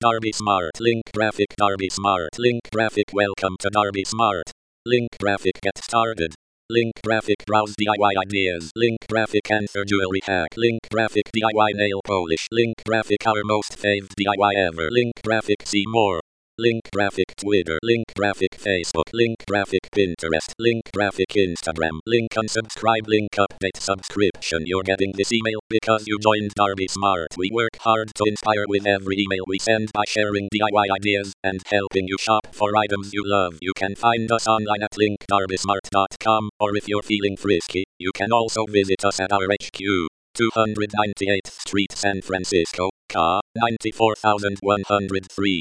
Darby Smart. Link graphic. Darby Smart. Link graphic. Welcome to Darby Smart. Link graphic. Get started. Link graphic. Browse DIY ideas. Link graphic. Answer jewelry hack. Link graphic. DIY nail polish. Link graphic. Our most faved DIY ever. Link graphic. See more. Link graphic. Twitter. Link graphic. Facebook. Link graphic. Pinterest. Link graphic. Instagram. Link unsubscribe. Link update subscription. You're getting this email because you joined Darby Smart. We work hard to inspire with every email we send by sharing DIY ideas and helping you shop for items you love. You can find us online at linkdarbysmart.com, or if you're feeling frisky, you can also visit us at our HQ, 298th Street, San Francisco, CA 94103.